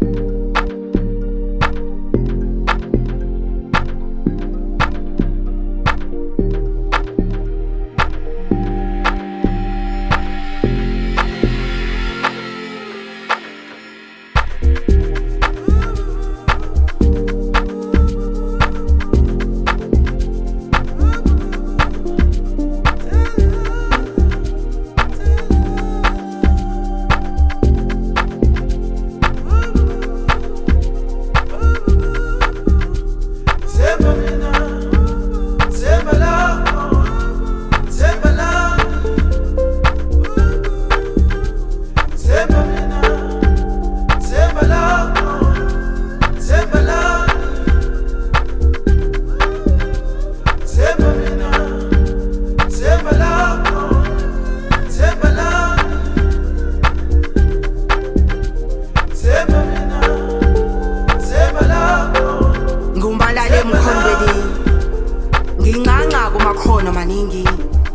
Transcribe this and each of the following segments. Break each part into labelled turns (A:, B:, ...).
A: Nginganqa kumakhono maningi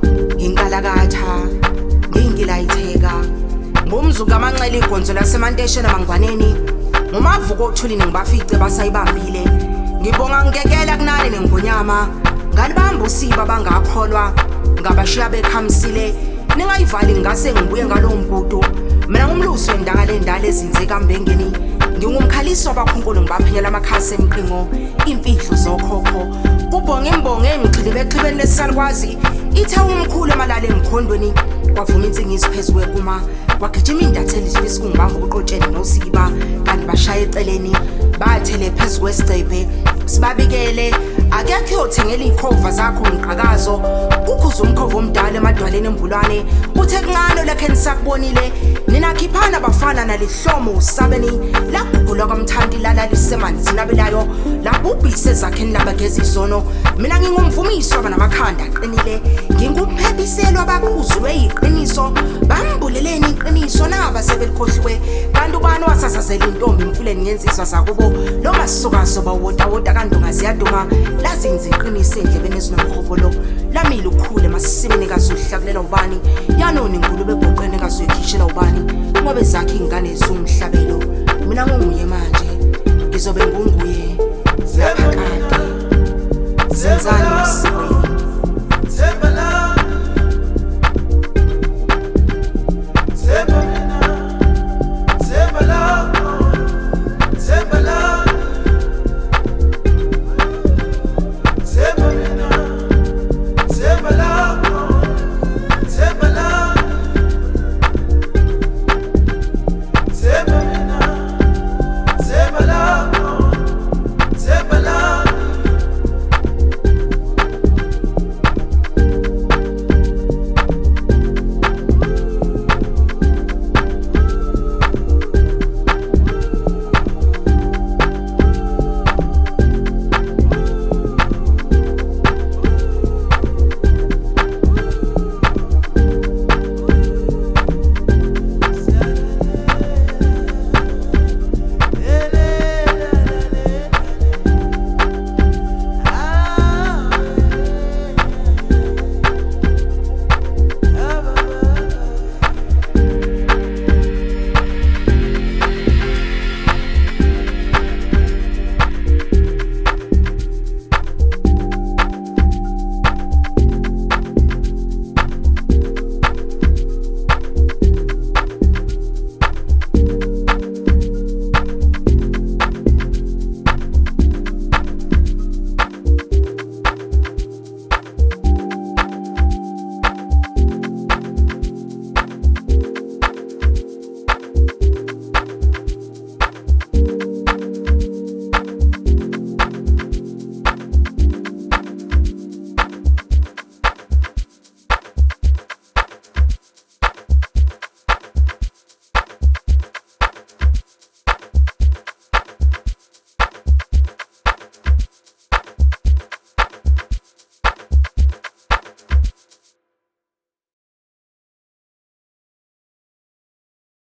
A: nginqalakatha ngingilayitheka ngumzuka amanxele igonzo lasemantesheni amangwaneni ngumavuko othulini ngibafice basayibambile ngibonga ngekela kunale nengonyama ngalibamba usiba bangakholwa ngabashiya bekhamisile ningayivali ngase ngibuye ngalombudo mina ngumlusi wendakala endala ezinzeka mbengeni ngingumkhaliso abakhunkulu ngibaphenyela amakhasi emqingo imfihlo zokhokho ubonge imbonge engixhile exhibeni lesalukwazi ithe umkhulu emalale emkhondweni kwavuma insingiso phezulu kwekuma kwagijima indatheli isifisi kungibamba ubuqotsheni nosiba kanti bashaya eceleni bathele phezulu kwesicebhe sibabikele akekho yothengela ikhova zakho ngiqhakazo ukhuza umkhova omdala emadwaleni embulwane uthe kuncane lakhe nisakubonile nina khiphana abafana nalihlomo usabeni lagugulwa kwamthandi lala lisemanzini abelayo labubhise zakheni labageza izono mina ngingumvumiso abanamakhanda aqinile ngingumphephiselo abaqhuzulwe iqiniso bambuleleni iqiniso naba sebelikhohliwe kanti ubani wasasazela intombi imfuleni ngensizwa zakubo lo masukazo bawoda kanti ungaziyaduma lazinze iqiniso endlebeni ezinomkhobolo lamile ukhule masimini kazuhlakulela ubani yanoni inkulu begoqene kazuyikhishela ubani ngoba zakhe ingane zumhlabelo